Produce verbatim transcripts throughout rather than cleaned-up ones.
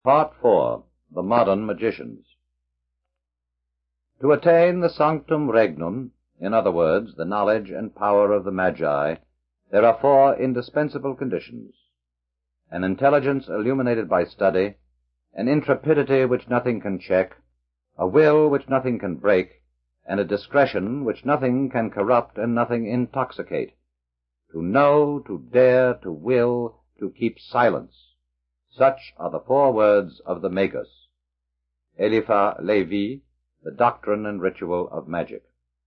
Part four. The Modern Magicians. To attain the sanctum regnum, in other words, the knowledge and power of the Magi, there are four indispensable conditions: an intelligence illuminated by study, an intrepidity which nothing can check, a will which nothing can break, and a discretion which nothing can corrupt and nothing intoxicate. To know, to dare, to will, to keep silence. Such are the four words of the Magus. Eliphas Levi, The Doctrine and Ritual of Magic.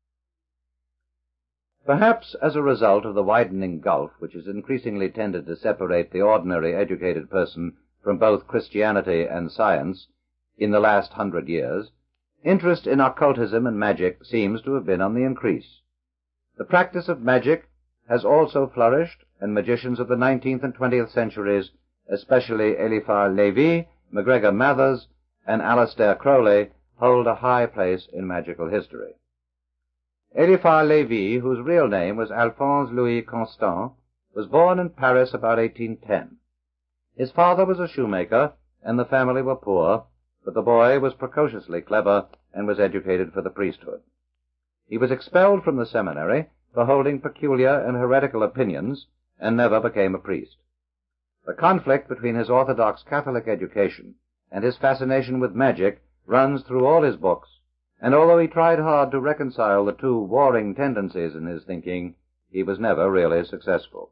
Perhaps as a result of the widening gulf which has increasingly tended to separate the ordinary educated person from both Christianity and science in the last hundred years, interest in occultism and magic seems to have been on the increase. The practice of magic has also flourished, and magicians of the nineteenth and twentieth centuries, especially Eliphas Levi, MacGregor Mathers, and Aleister Crowley, hold a high place in magical history. Eliphas Levi, whose real name was Alphonse Louis Constant, was born in Paris about eighteen ten. His father was a shoemaker, and the family were poor, but the boy was precociously clever and was educated for the priesthood. He was expelled from the seminary for holding peculiar and heretical opinions, and never became a priest. The conflict between his orthodox Catholic education and his fascination with magic runs through all his books, and although he tried hard to reconcile the two warring tendencies in his thinking, he was never really successful.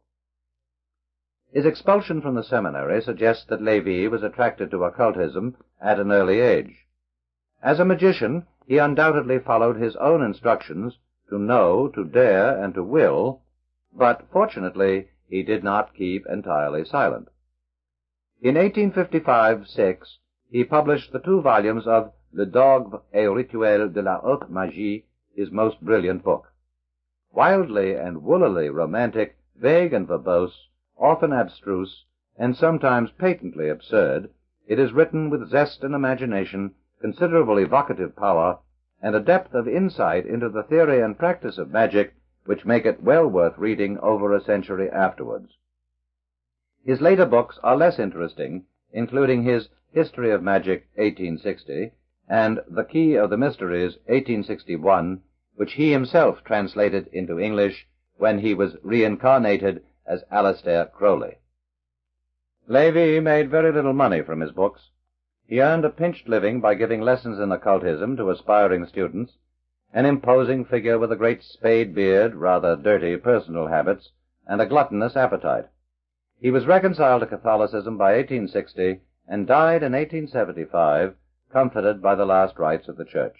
His expulsion from the seminary suggests that Levi was attracted to occultism at an early age. As a magician, he undoubtedly followed his own instructions to know, to dare, and to will, but fortunately he did not keep entirely silent. In eighteen fifty-five six, he published the two volumes of Le Dogme et Rituel de la Haute Magie, his most brilliant book. Wildly and woolily romantic, vague and verbose, often abstruse, and sometimes patently absurd, it is written with zest and imagination, considerable evocative power, and a depth of insight into the theory and practice of magic which make it well worth reading over a century afterwards. His later books are less interesting, including his History of Magic, eighteen sixty, and The Key of the Mysteries, eighteen sixty-one, which he himself translated into English when he was reincarnated as Aleister Crowley. Levi made very little money from his books. He earned a pinched living by giving lessons in occultism to aspiring students, an imposing figure with a great spade beard, rather dirty personal habits, and a gluttonous appetite. He was reconciled to Catholicism by eighteen sixty and died in eighteen seventy-five, comforted by the last rites of the Church.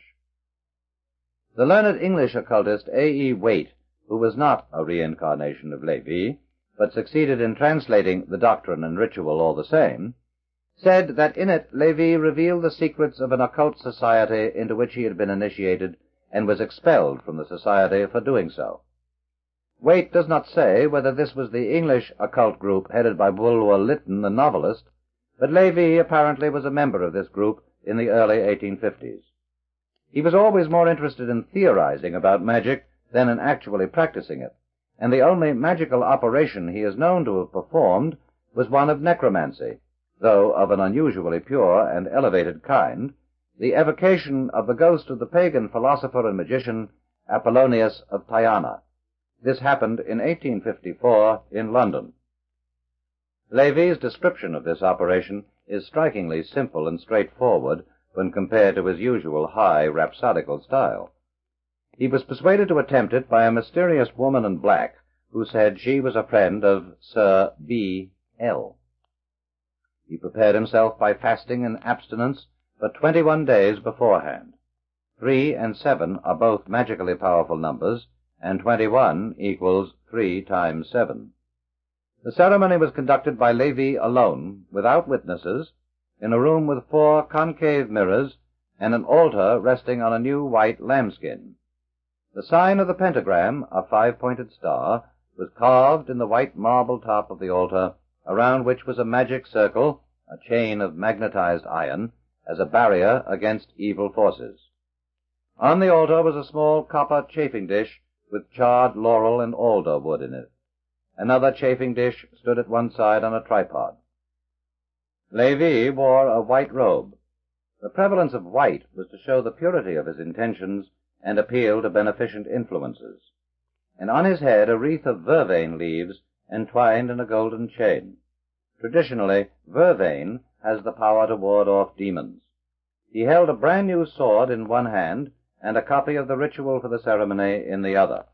The learned English occultist A E Waite, who was not a reincarnation of Levi, but succeeded in translating The Doctrine and Ritual all the same, said that in it Levi revealed the secrets of an occult society into which he had been initiated, and was expelled from the society for doing so. Waite does not say whether this was the English occult group headed by Bulwer Lytton, the novelist, but Levi apparently was a member of this group in the early eighteen fifties. He was always more interested in theorizing about magic than in actually practicing it, and the only magical operation he is known to have performed was one of necromancy, though of an unusually pure and elevated kind, the evocation of the ghost of the pagan philosopher and magician Apollonius of Tyana. This happened in eighteen fifty-four in London. Levi's description of this operation is strikingly simple and straightforward when compared to his usual high rhapsodical style. He was persuaded to attempt it by a mysterious woman in black who said she was a friend of Sir B L He prepared himself by fasting and abstinence for twenty-one days beforehand. Three and seven are both magically powerful numbers, and twenty-one equals three times seven. The ceremony was conducted by Levi alone, without witnesses, in a room with four concave mirrors and an altar resting on a new white lambskin. The sign of the pentagram, a five-pointed star, was carved in the white marble top of the altar, around which was a magic circle, a chain of magnetized iron, as a barrier against evil forces. On the altar was a small copper chafing dish with charred laurel and alder wood in it. Another chafing dish stood at one side on a tripod. Lévy wore a white robe. The prevalence of white was to show the purity of his intentions and appeal to beneficent influences. And on his head a wreath of vervain leaves entwined in a golden chain. Traditionally, vervain has the power to ward off demons. He held a brand new sword in one hand and a copy of the ritual for the ceremony in the other.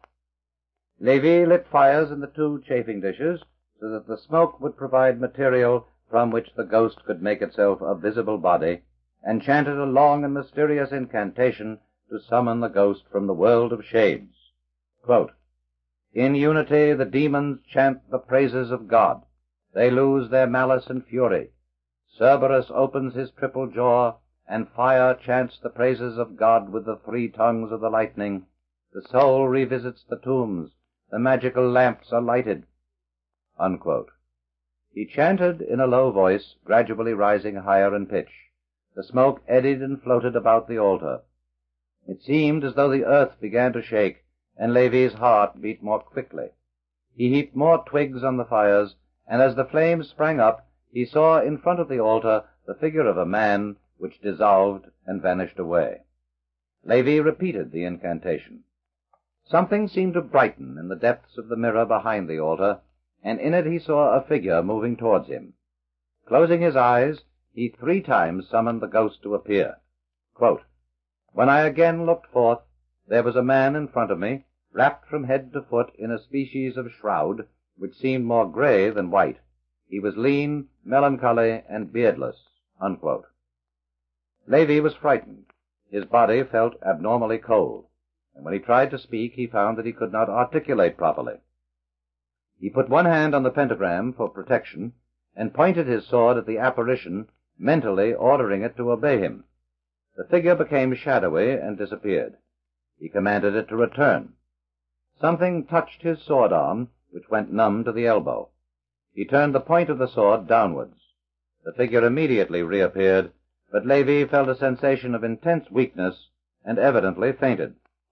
Lévy lit fires in the two chafing dishes so that the smoke would provide material from which the ghost could make itself a visible body, and chanted a long and mysterious incantation to summon the ghost from the world of shades. Quote, "In unity the demons chant the praises of God. They lose their malice and fury. Cerberus opens his triple jaw, and fire chants the praises of God with the three tongues of the lightning. The soul revisits the tombs. The magical lamps are lighted." Unquote. He chanted in a low voice, gradually rising higher in pitch. The smoke eddied and floated about the altar. It seemed as though the earth began to shake, and Lévy's heart beat more quickly. He heaped more twigs on the fires, and as the flames sprang up, he saw in front of the altar the figure of a man, which dissolved and vanished away. Lévy repeated the incantation. Something seemed to brighten in the depths of the mirror behind the altar, and in it he saw a figure moving towards him. Closing his eyes, he three times summoned the ghost to appear. Quote, "When I again looked forth, there was a man in front of me, wrapped from head to foot in a species of shroud, which seemed more gray than white. He was lean, melancholy, and beardless." Unquote. Lévy was frightened. His body felt abnormally cold, and when he tried to speak, he found that he could not articulate properly. He put one hand on the pentagram for protection, and pointed his sword at the apparition, mentally ordering it to obey him. The figure became shadowy and disappeared. He commanded it to return. Something touched his sword arm, which went numb to the elbow. He turned the point of the sword downwards. The figure immediately reappeared, but Lévy felt a sensation of intense weakness and evidently fainted.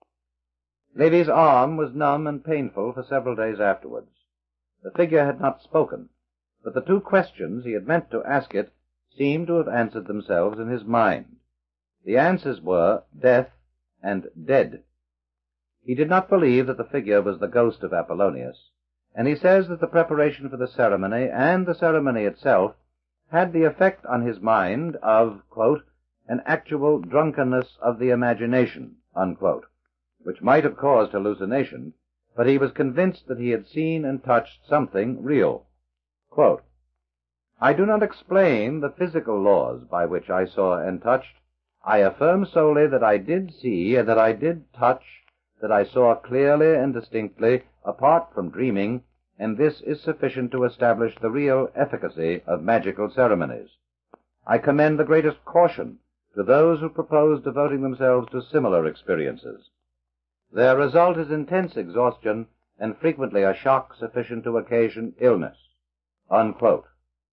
Lévy's arm was numb and painful for several days afterwards. The figure had not spoken, but the two questions he had meant to ask it seemed to have answered themselves in his mind. The answers were death and dead. He did not believe that the figure was the ghost of Apollonius, and he says that the preparation for the ceremony and the ceremony itself had the effect on his mind of, quote, "an actual drunkenness of the imagination," unquote, which might have caused hallucination, but he was convinced that he had seen and touched something real. Quote, "I do not explain the physical laws by which I saw and touched. I affirm solely that I did see and that I did touch, that I saw clearly and distinctly, apart from dreaming, and this is sufficient to establish the real efficacy of magical ceremonies. I commend the greatest caution to those who propose devoting themselves to similar experiences. Their result is intense exhaustion and frequently a shock sufficient to occasion illness." Unquote.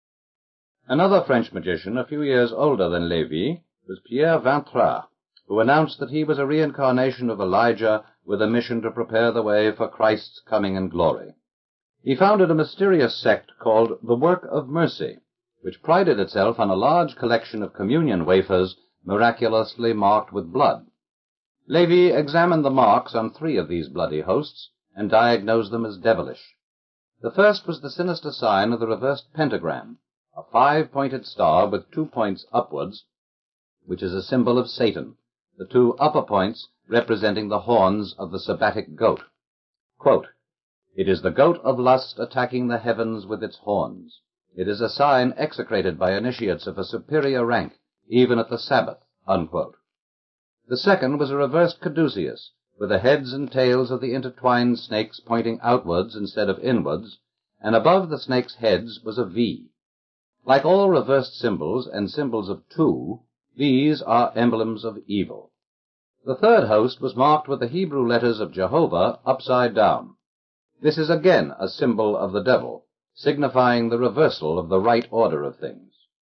Another French magician, a few years older than Lévy, was Pierre Vintras, who announced that he was a reincarnation of Elijah with a mission to prepare the way for Christ's coming in glory. He founded a mysterious sect called the Work of Mercy, which prided itself on a large collection of communion wafers miraculously marked with blood. Lévy examined the marks on three of these bloody hosts and diagnosed them as devilish. The first was the sinister sign of the reversed pentagram, a five-pointed star with two points upwards, which is a symbol of Satan, the two upper points representing the horns of the sabbatic goat. Quote, "It is the goat of lust attacking the heavens with its horns. It is a sign execrated by initiates of a superior rank, even at the Sabbath." Unquote. The second was a reversed caduceus, with the heads and tails of the intertwined snakes pointing outwards instead of inwards, and above the snakes' heads was a V. Like all reversed symbols and symbols of two, these are emblems of evil. The third host was marked with the Hebrew letters of Jehovah upside down. This is again a symbol of the devil, signifying the reversal of the right order of things.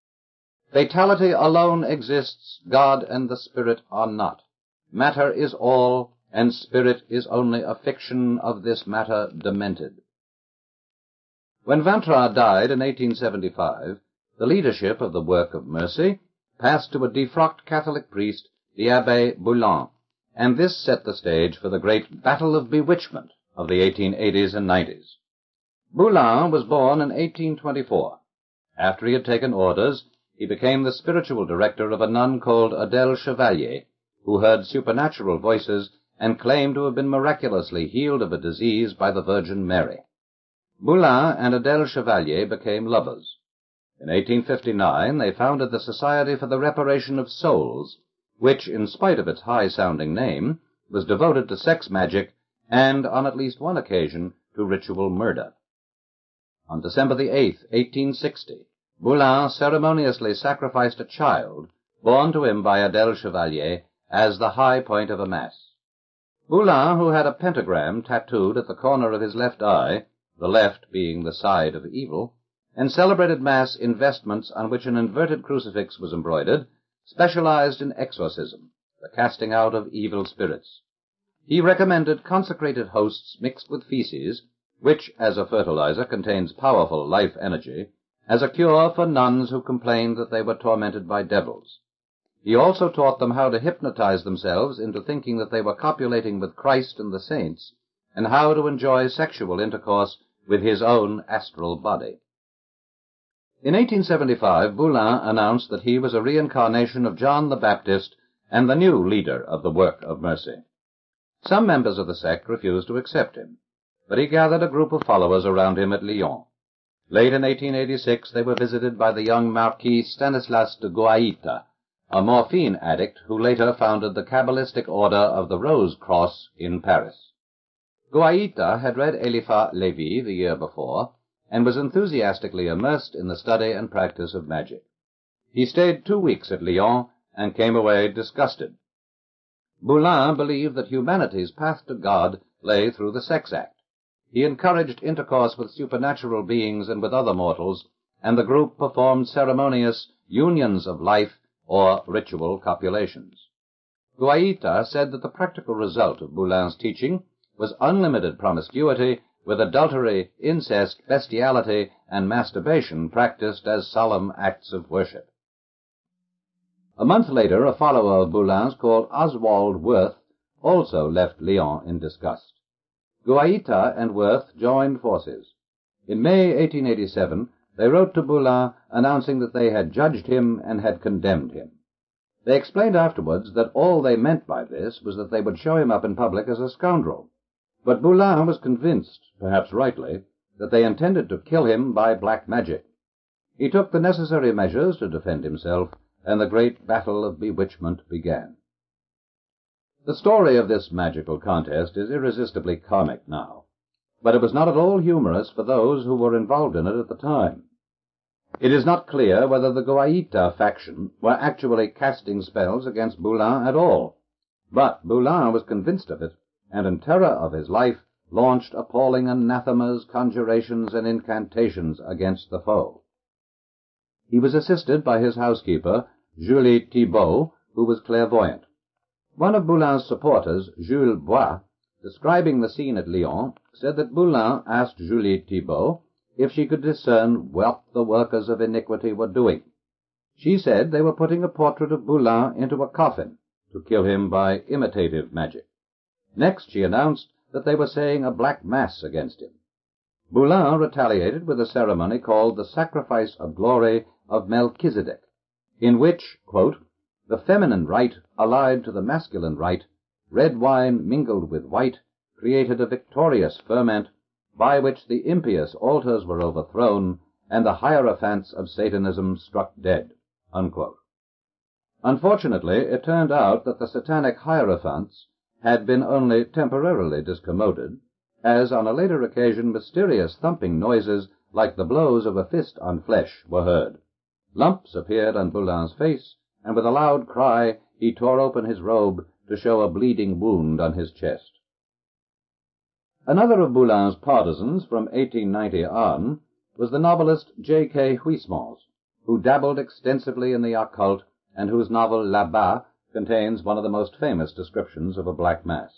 Fatality alone exists, God and the Spirit are not. Matter is all, and Spirit is only a fiction of this matter demented. When Vintras died in eighteen seventy-five, the leadership of the work of mercy passed to a defrocked Catholic priest, the Abbé Boulin, and this set the stage for the great Battle of Bewitchment of the eighteen eighties and nineties. Boulin was born in eighteen twenty-four. After he had taken orders, he became the spiritual director of a nun called Adèle Chevalier, who heard supernatural voices and claimed to have been miraculously healed of a disease by the Virgin Mary. Boulin and Adèle Chevalier became lovers. In eighteen fifty-nine, they founded the Society for the Reparation of Souls, which, in spite of its high-sounding name, was devoted to sex magic and, on at least one occasion, to ritual murder. On December the eighth, eighteen sixty, Boulin ceremoniously sacrificed a child born to him by Adèle Chevalier as the high point of a mass. Boulin, who had a pentagram tattooed at the corner of his left eye, the left being the side of evil, and celebrated Mass in vestments on which an inverted crucifix was embroidered, specialized in exorcism, the casting out of evil spirits. He recommended consecrated hosts mixed with feces, which, as a fertilizer, contains powerful life energy, as a cure for nuns who complained that they were tormented by devils. He also taught them how to hypnotize themselves into thinking that they were copulating with Christ and the saints, and how to enjoy sexual intercourse with his own astral body. In eighteen seventy-five, Boulin announced that he was a reincarnation of John the Baptist and the new leader of the work of mercy. Some members of the sect refused to accept him, but he gathered a group of followers around him at Lyon. Late in eighteen eighty-six, they were visited by the young Marquis Stanislas de Goaita, a morphine addict who later founded the Kabbalistic Order of the Rose Cross in Paris. Goaita had read Eliphas Lévi the year before, and was enthusiastically immersed in the study and practice of magic. He stayed two weeks at Lyon and came away disgusted. Boulin believed that humanity's path to God lay through the sex act. He encouraged intercourse with supernatural beings and with other mortals, and the group performed ceremonious unions of life or ritual copulations. Goaita said that the practical result of Boulin's teaching was unlimited promiscuity with adultery, incest, bestiality, and masturbation practiced as solemn acts of worship. A month later, a follower of Boulin's called Oswald Worth also left Lyon in disgust. Goaita and Worth joined forces. In May eighteen eighty-seven, they wrote to Boulin announcing that they had judged him and had condemned him. They explained afterwards that all they meant by this was that they would show him up in public as a scoundrel. But Boulin was convinced, perhaps rightly, that they intended to kill him by black magic. He took the necessary measures to defend himself, and the great battle of bewitchment began. The story of this magical contest is irresistibly comic now, but it was not at all humorous for those who were involved in it at the time. It is not clear whether the Goaita faction were actually casting spells against Boulin at all, but Boulin was convinced of it, and in terror of his life launched appalling anathemas, conjurations, and incantations against the foe. He was assisted by his housekeeper, Julie Thibault, who was clairvoyant. One of Boulin's supporters, Jules Bois, describing the scene at Lyon, said that Boulin asked Julie Thibault if she could discern what the workers of iniquity were doing. She said they were putting a portrait of Boulin into a coffin to kill him by imitative magic. Next, she announced that they were saying a black mass against him. Boulin retaliated with a ceremony called the Sacrifice of Glory of Melchizedek, in which, quote, the feminine rite allied to the masculine rite, red wine mingled with white, created a victorious ferment by which the impious altars were overthrown and the hierophants of Satanism struck dead, unquote. Unfortunately, it turned out that the satanic hierophants had been only temporarily discommoded, as on a later occasion mysterious thumping noises like the blows of a fist on flesh were heard. Lumps appeared on Boulin's face, and with a loud cry he tore open his robe to show a bleeding wound on his chest. Another of Boulin's partisans from eighteen ninety on was the novelist J K Huysmans, who dabbled extensively in the occult and whose novel Là-bas contains one of the most famous descriptions of a black mass.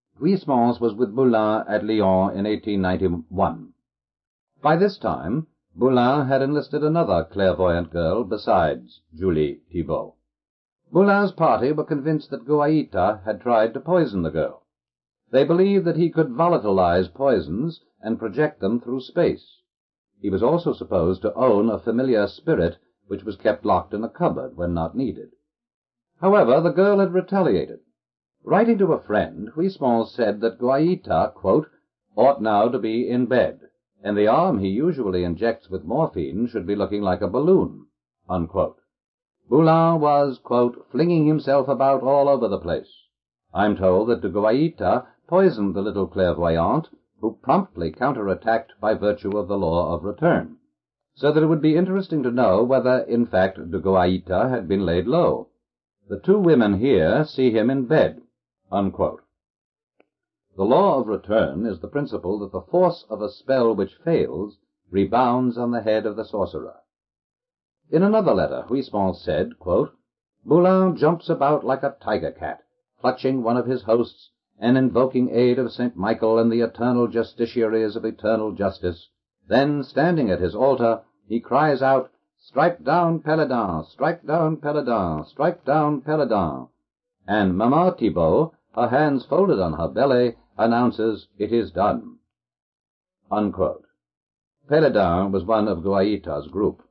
Huysmans was with Boulin at Lyon in eighteen ninety-one. By this time, Boulin had enlisted another clairvoyant girl besides Julie Thibault. Boulin's party were convinced that Guaita had tried to poison the girl. They believed that he could volatilize poisons and project them through space. He was also supposed to own a familiar spirit which was kept locked in a cupboard when not needed. However, the girl had retaliated. Writing to a friend, Huysmans said that Guaita, quote, ought now to be in bed, and the arm he usually injects with morphine should be looking like a balloon, unquote. Boulin was, quote, flinging himself about all over the place. I'm told that de Guaita poisoned the little clairvoyante, who promptly counterattacked by virtue of the law of return, so that it would be interesting to know whether, in fact, de Guaita had been laid low. The two women here see him in bed, unquote. The law of return is the principle that the force of a spell which fails rebounds on the head of the sorcerer. In another letter, Huysmans said, quote, Boulin jumps about like a tiger cat, clutching one of his hosts and invoking aid of Saint Michael and the eternal justiciaries of eternal justice. Then, standing at his altar, he cries out, Strike down Péledin, strike down Péledin, strike down Péledin. And Mamma Thibault, her hands folded on her belly, announces, It is done. Unquote. Péledin was one of Guaita's group.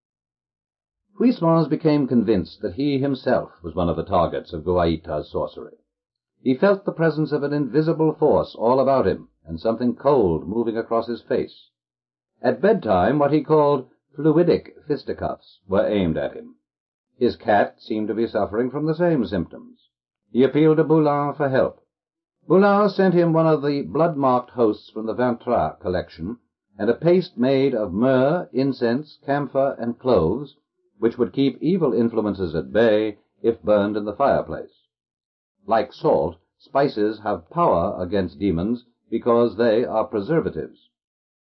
Huysmans became convinced that he himself was one of the targets of Guaita's sorcery. He felt the presence of an invisible force all about him, and something cold moving across his face. At bedtime, what he called fluidic fisticuffs were aimed at him. His cat seemed to be suffering from the same symptoms. He appealed to Boulin for help. Boulin sent him one of the blood-marked hosts from the Vintrat collection, and a paste made of myrrh, incense, camphor, and cloves, which would keep evil influences at bay if burned in the fireplace. Like salt, spices have power against demons because they are preservatives.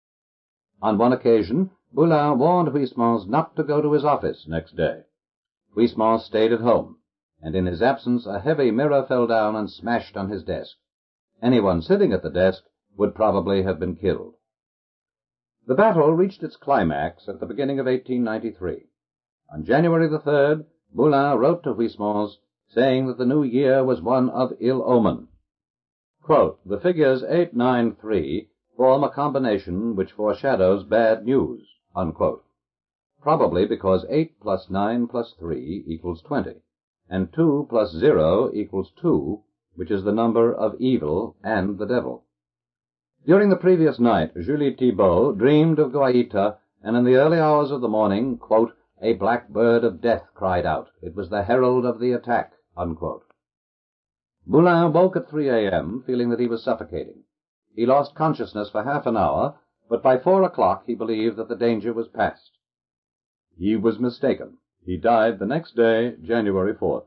On one occasion, Boulin warned Huysmans not to go to his office next day. Huysmans stayed at home, and in his absence a heavy mirror fell down and smashed on his desk. Anyone sitting at the desk would probably have been killed. The battle reached its climax at the beginning of eighteen ninety-three. On January the third, Boulin wrote to Huysmans, saying that the new year was one of ill omen. Quote, the figures eight nine three form a combination which foreshadows bad news, unquote. Probably because eight plus nine plus three equals twenty, and two plus zero equals two, which is the number of evil and the devil. During the previous night, Julie Thibault dreamed of Guaita, and in the early hours of the morning, quote, a black bird of death cried out. It was the herald of the attack, unquote. Boulin woke at three a.m., feeling that he was suffocating. He lost consciousness for half an hour, but by four o'clock he believed that the danger was past. He was mistaken. He died the next day, January fourth.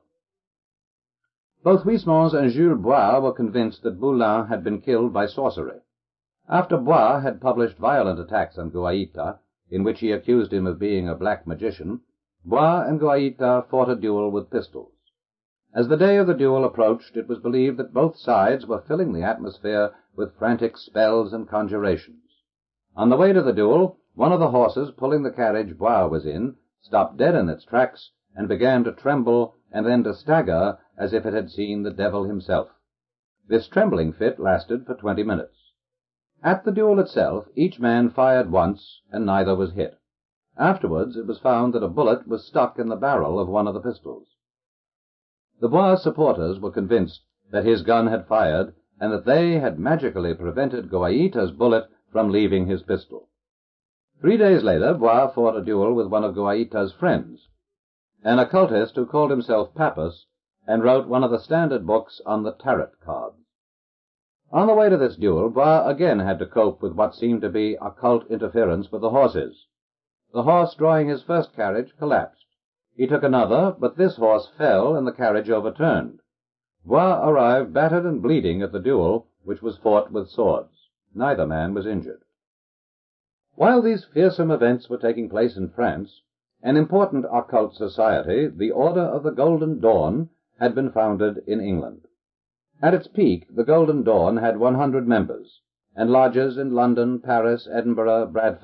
Both Huysmans and Jules Bois were convinced that Boulin had been killed by sorcery. After Bois had published violent attacks on Guaita, in which he accused him of being a black magician, Bois and Guaita fought a duel with pistols. As the day of the duel approached, it was believed that both sides were filling the atmosphere with frantic spells and conjurations. On the way to the duel, one of the horses pulling the carriage Bois was in stopped dead in its tracks and began to tremble and then to stagger as if it had seen the devil himself. This trembling fit lasted for twenty minutes. At the duel itself, each man fired once, and neither was hit. Afterwards, it was found that a bullet was stuck in the barrel of one of the pistols. The Bois supporters were convinced that his gun had fired, and that they had magically prevented Guaita's bullet from leaving his pistol. Three days later, Bois fought a duel with one of Guaita's friends, an occultist who called himself Papus, and wrote one of the standard books on the tarot cards. On the way to this duel, Bois again had to cope with what seemed to be occult interference with the horses. The horse drawing his first carriage collapsed. He took another, but this horse fell and the carriage overturned. Bois arrived battered and bleeding at the duel, which was fought with swords. Neither man was injured. While these fearsome events were taking place in France, an important occult society, the Order of the Golden Dawn, had been founded in England. At its peak, the Golden Dawn had one hundred members, and lodges in London, Paris, Edinburgh, Bradford,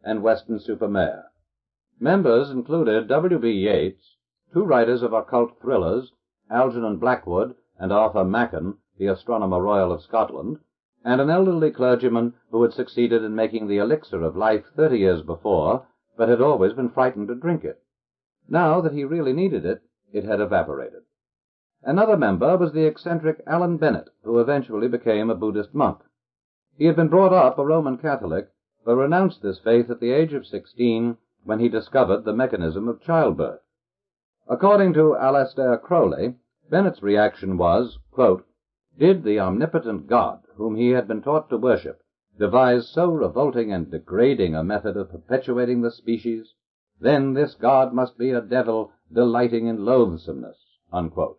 and Weston-super-Mare. Members included W B Yeats, two writers of occult thrillers, Algernon Blackwood and Arthur Machen, the Astronomer Royal of Scotland, and an elderly clergyman who had succeeded in making the elixir of life thirty years before, but had always been frightened to drink it. Now that he really needed it, it had evaporated. Another member was the eccentric Alan Bennett, who eventually became a Buddhist monk. He had been brought up a Roman Catholic, but renounced this faith at the age of sixteen when he discovered the mechanism of childbirth. According to Aleister Crowley, Bennett's reaction was, quote, "Did the omnipotent God, whom he had been taught to worship, devise so revolting and degrading a method of perpetuating the species? Then this God must be a devil delighting in loathsomeness." Unquote.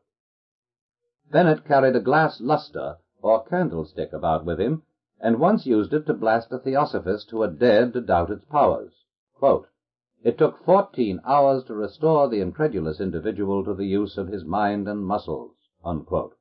Bennett carried a glass lustre or candlestick about with him, and once used it to blast a theosophist who had dared to doubt its powers. Quote, "It took fourteen hours to restore the incredulous individual to the use of his mind and muscles." Unquote.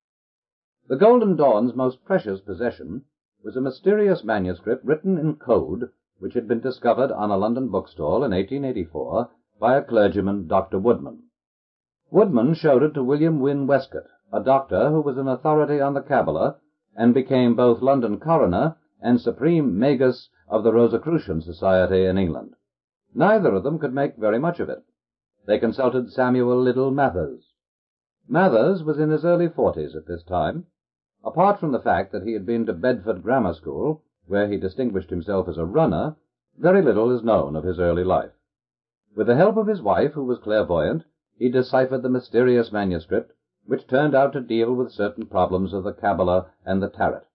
The Golden Dawn's most precious possession was a mysterious manuscript written in code which had been discovered on a London bookstall in eighteen eighty-four by a clergyman, Doctor Woodman. Woodman showed it to William Wynne Westcott, a doctor who was an authority on the Kabbalah and became both London coroner and supreme magus of the Rosicrucian Society in England. Neither of them could make very much of it. They consulted Samuel Liddell Mathers. Mathers was in his early forties at this time. Apart from the fact that he had been to Bedford Grammar School, where he distinguished himself as a runner, very little is known of his early life. With the help of his wife, who was clairvoyant, he deciphered the mysterious manuscript, which turned out to deal with certain problems of the Kabbalah and the Tarot.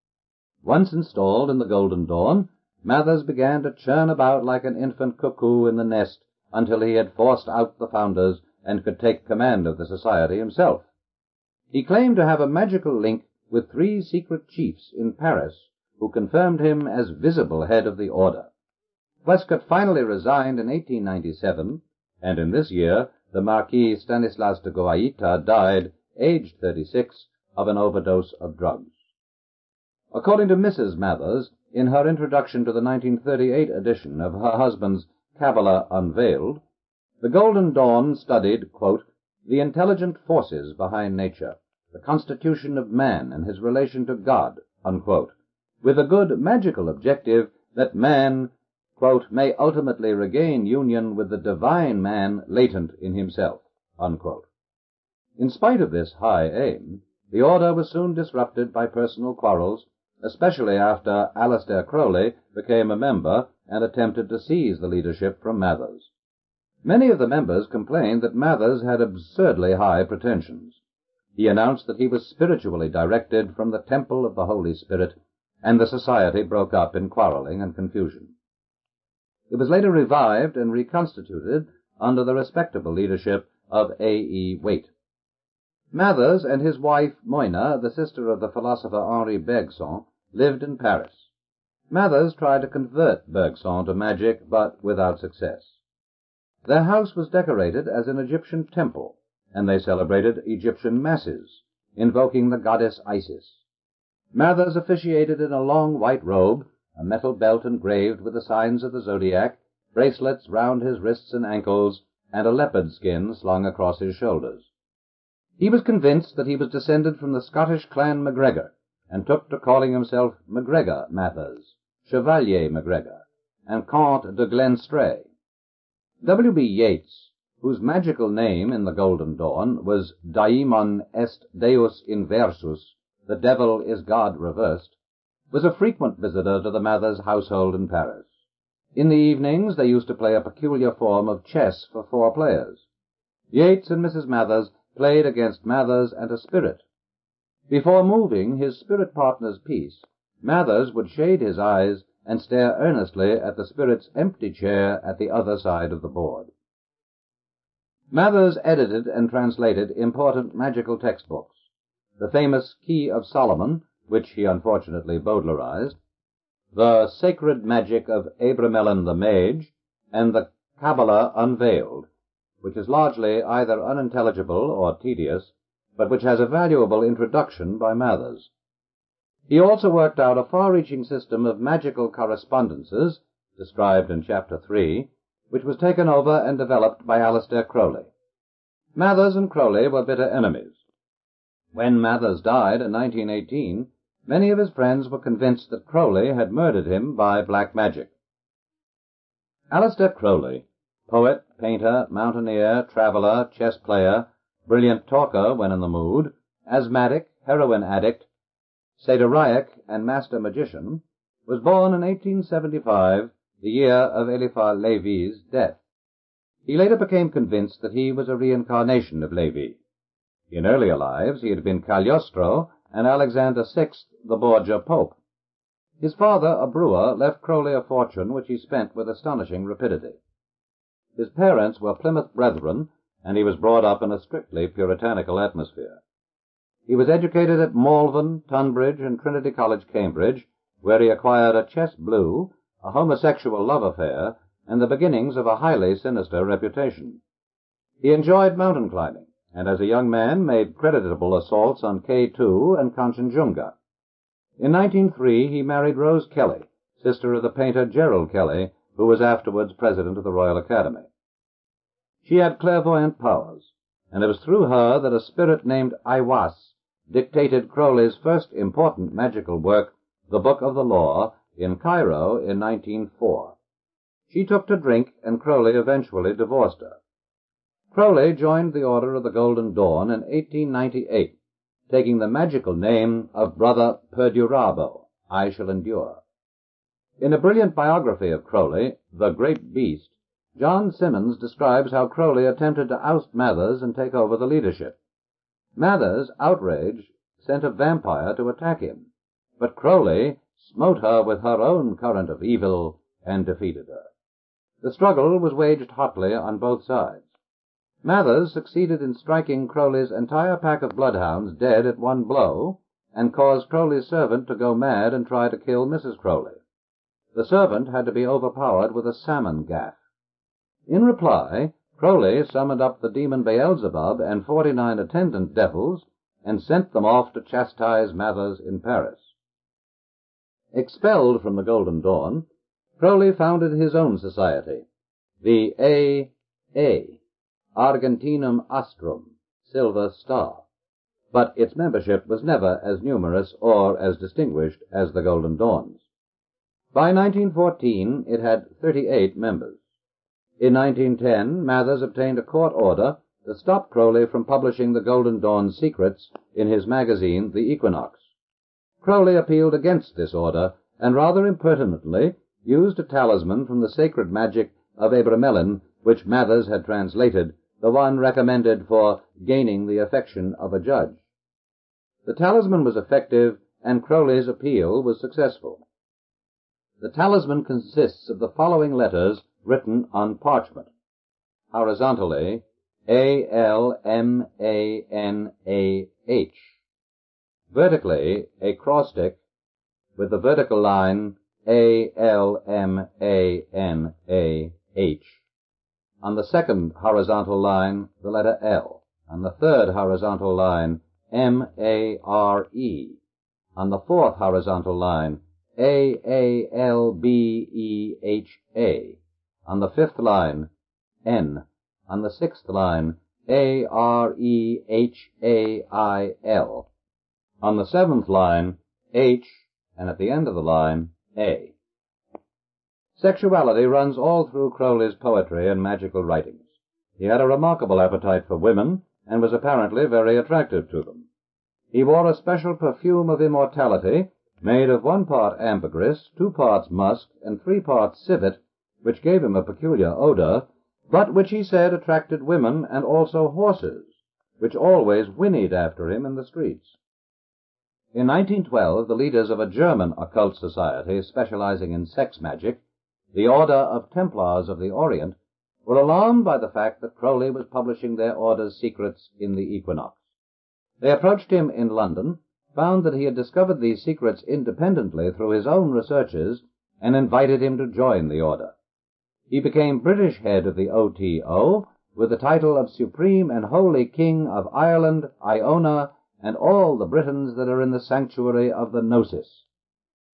Once installed in the Golden Dawn, Mathers began to churn about like an infant cuckoo in the nest until he had forced out the founders and could take command of the society himself. He claimed to have a magical link with three secret chiefs in Paris who confirmed him as visible head of the order. Westcott finally resigned in eighteen ninety-seven, and in this year the Marquis Stanislas de Goaita died, aged thirty-six, of an overdose of drugs. According to Missus Mathers, in her introduction to the nineteen thirty-eight edition of her husband's Kabbalah Unveiled, the Golden Dawn studied, quote, "the intelligent forces behind nature, the constitution of man and his relation to God," unquote, with a good magical objective that man, quote, "may ultimately regain union with the divine man latent in himself," unquote. In spite of this high aim, the order was soon disrupted by personal quarrels, especially after Aleister Crowley became a member and attempted to seize the leadership from Mathers. Many of the members complained that Mathers had absurdly high pretensions. He announced that he was spiritually directed from the temple of the Holy Spirit, and the society broke up in quarreling and confusion. It was later revived and reconstituted under the respectable leadership of A E Waite. Mathers and his wife Moina, the sister of the philosopher Henri Bergson, lived in Paris. Mathers tried to convert Bergson to magic, but without success. Their house was decorated as an Egyptian temple, and they celebrated Egyptian masses, invoking the goddess Isis. Mathers officiated in a long white robe, a metal belt engraved with the signs of the zodiac, bracelets round his wrists and ankles, and a leopard skin slung across his shoulders. He was convinced that he was descended from the Scottish clan MacGregor, and took to calling himself MacGregor Mathers, Chevalier MacGregor, and Count de Glenstray. W B Yeats, whose magical name in the Golden Dawn was Daimon est Deus inversus, the devil is God reversed, was a frequent visitor to the Mathers household in Paris. In the evenings they used to play a peculiar form of chess for four players. Yeats and Missus Mathers played against Mathers and a spirit. Before moving his spirit partner's piece, Mathers would shade his eyes and stare earnestly at the spirit's empty chair at the other side of the board. Mathers edited and translated important magical textbooks, the famous Key of Solomon, which he unfortunately Baudelarized, the Sacred Magic of Abramelin the Mage, and the Kabbalah Unveiled, which is largely either unintelligible or tedious, but which has a valuable introduction by Mathers. He also worked out a far-reaching system of magical correspondences described in Chapter three, which was taken over and developed by Aleister Crowley. Mathers and Crowley were bitter enemies. When Mathers died in nineteen eighteen, many of his friends were convinced that Crowley had murdered him by black magic. Aleister Crowley, poet, painter, mountaineer, traveler, chess player, brilliant talker when in the mood, asthmatic, heroin addict, satyriac, and master magician, was born in eighteen seventy-five, the year of Eliphas Levi's death. He later became convinced that he was a reincarnation of Levi. In earlier lives, he had been Cagliostro and Alexander the Sixth, the Borgia Pope. His father, a brewer, left Crowley a fortune which he spent with astonishing rapidity. His parents were Plymouth Brethren, and he was brought up in a strictly puritanical atmosphere. He was educated at Malvern, Tunbridge, and Trinity College, Cambridge, where he acquired a chess blue, a homosexual love affair, and the beginnings of a highly sinister reputation. He enjoyed mountain climbing, and as a young man made creditable assaults on K two and Kanchenjunga. In nineteen oh three he married Rose Kelly, sister of the painter Gerald Kelly, who was afterwards president of the Royal Academy. She had clairvoyant powers, and it was through her that a spirit named Aiwass dictated Crowley's first important magical work, The Book of the Law, in Cairo in nineteen oh four. She took to drink, and Crowley eventually divorced her. Crowley joined the Order of the Golden Dawn in eighteen ninety-eight, taking the magical name of Brother Perdurabo, I Shall Endure. In a brilliant biography of Crowley, The Great Beast, John Simmons describes how Crowley attempted to oust Mathers and take over the leadership. Mathers, outraged, sent a vampire to attack him, but Crowley smote her with her own current of evil and defeated her. The struggle was waged hotly on both sides. Mathers succeeded in striking Crowley's entire pack of bloodhounds dead at one blow, and caused Crowley's servant to go mad and try to kill Missus Crowley. The servant had to be overpowered with a salmon gaff. In reply, Crowley summoned up the demon Beelzebub and forty-nine attendant devils, and sent them off to chastise Mathers in Paris. Expelled from the Golden Dawn, Crowley founded his own society, the A A, Argentinum Astrum, Silver Star, but its membership was never as numerous or as distinguished as the Golden Dawn's. By nineteen fourteen, it had thirty-eight members. In nineteen ten, Mathers obtained a court order to stop Crowley from publishing the Golden Dawn's secrets in his magazine, The Equinox. Crowley appealed against this order, and rather impertinently used a talisman from the sacred magic of Abramelin, which Mathers had translated, the one recommended for gaining the affection of a judge. The talisman was effective, and Crowley's appeal was successful. The talisman consists of the following letters written on parchment. Horizontally, A L M A N A H. Vertically, a cross-stick with the vertical line A L M A N A H. On the second horizontal line, the letter L. On the third horizontal line, M A R E. On the fourth horizontal line, A A L B E H A. On the fifth line, N. On the sixth line, A R E H A I L. On the seventh line, H, and at the end of the line, A. Sexuality runs all through Crowley's poetry and magical writings. He had a remarkable appetite for women, and was apparently very attractive to them. He wore a special perfume of immortality, made of one part ambergris, two parts musk, and three parts civet, which gave him a peculiar odor, but which he said attracted women and also horses, which always whinnied after him in the streets. In nineteen twelve, the leaders of a German occult society specializing in sex magic, the Order of Templars of the Orient, were alarmed by the fact that Crowley was publishing their order's secrets in the Equinox. They approached him in London, found that he had discovered these secrets independently through his own researches, and invited him to join the order. He became British head of the O T O, with the title of Supreme and Holy King of Ireland, Iona, and all the Britons that are in the sanctuary of the Gnosis.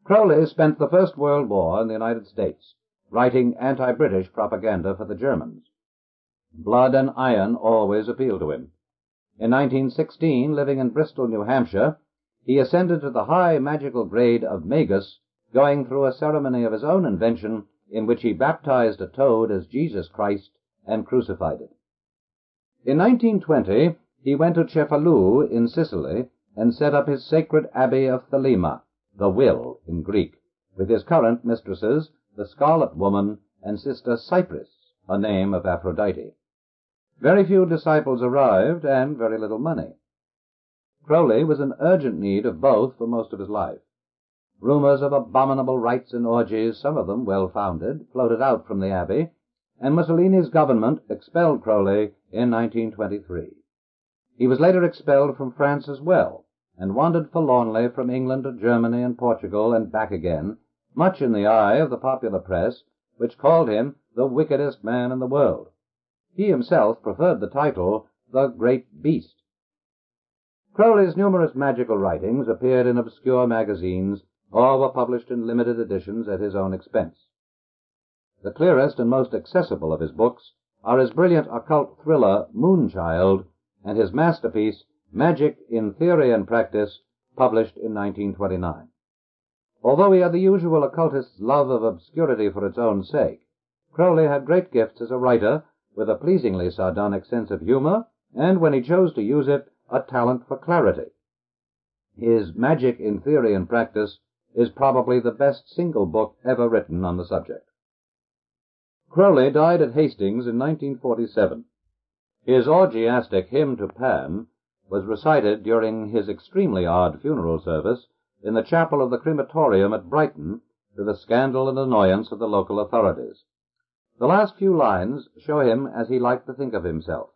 Crowley spent the First World War in the United States, writing anti-British propaganda for the Germans. Blood and iron always appealed to him. In nineteen sixteen, living in Bristol, New Hampshire, he ascended to the high magical grade of Magus, going through a ceremony of his own invention in which he baptized a toad as Jesus Christ and crucified it. In nineteen twenty, he went to Cefalù in Sicily and set up his sacred abbey of Thelema, the Will in Greek, with his current mistresses, the Scarlet Woman and Sister Cypris, a name of Aphrodite. Very few disciples arrived, and very little money. Crowley was in urgent need of both for most of his life. Rumors of abominable rites and orgies, some of them well-founded, floated out from the abbey, and Mussolini's government expelled Crowley in nineteen twenty-three. He was later expelled from France as well, and wandered forlornly from England to Germany and Portugal and back again, much in the eye of the popular press, which called him the wickedest man in the world. He himself preferred the title, the Great Beast. Crowley's numerous magical writings appeared in obscure magazines or were published in limited editions at his own expense. The clearest and most accessible of his books are his brilliant occult thriller, Moonchild, and his masterpiece, Magic in Theory and Practice, published in nineteen twenty-nine. Although he had the usual occultist's love of obscurity for its own sake, Crowley had great gifts as a writer, with a pleasingly sardonic sense of humor, and, when he chose to use it, a talent for clarity. His Magic in Theory and Practice is probably the best single book ever written on the subject. Crowley died at Hastings in nineteen forty-seven. His orgiastic hymn to Pan was recited during his extremely odd funeral service in the chapel of the crematorium at Brighton, to the scandal and annoyance of the local authorities. The last few lines show him as he liked to think of himself.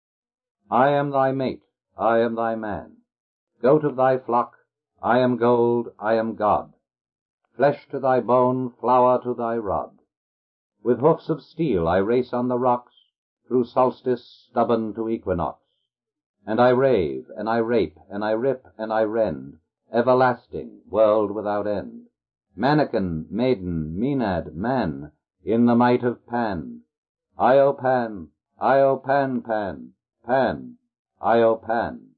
I am thy mate, I am thy man. Goat of thy flock, I am gold, I am God. Flesh to thy bone, flower to thy rod. With hoofs of steel I race on the rocks, through solstice stubborn to equinox. And I rave, and I rape, and I rip, and I rend, everlasting, world without end. Mannequin, maiden, Maenad, man, in the might of Pan. Io Pan, Io Pan Pan, Pan, Io Pan.